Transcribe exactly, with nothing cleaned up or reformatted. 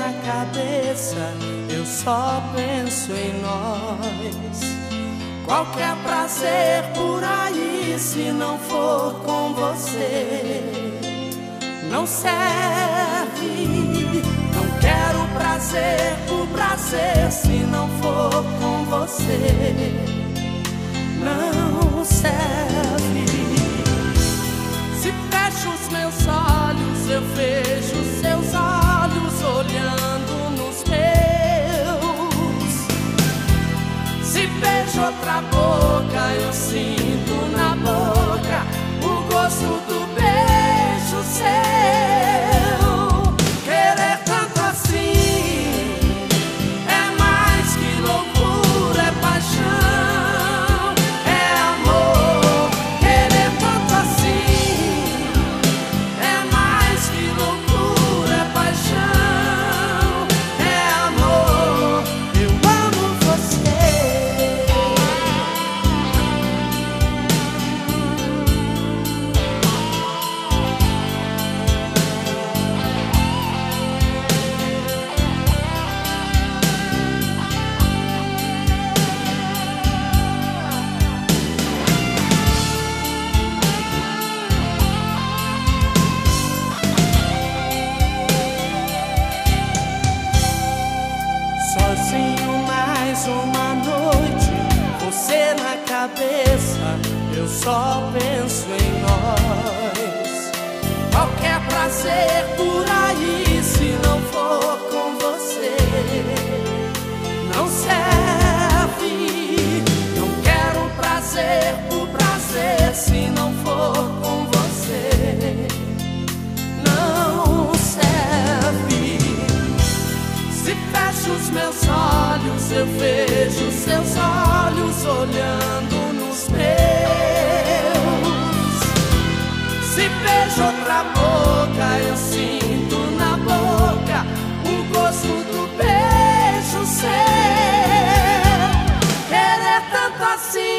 na cabeça, eu só penso em nós. Qualquer prazer por aí, se não for com você, não serve. Não quero prazer por prazer, se não for com você, não serve. Se fecho os meus olhos, eu vejo seus olhos olhando nos meus. Se beijo outra boca, eu sinto na boca o gosto do beijo seu. Querer tanto assim é mais que loucura, é paixão, é amor. Querer tanto assim é mais que loucura, é paixão, é amor. Eu amo você. Sozinho mais uma noite, você na cabeça, eu só penso em nós. Qualquer prazer por aí, se não for com você, não serve. Não quero prazer por prazer, se não for com você, não serve. Se fecho os meus olhos, eu vejo seus olhos olhando nos meus. Se beijo outra boca, eu sinto na boca o gosto do beijo seu. Querer tanto assim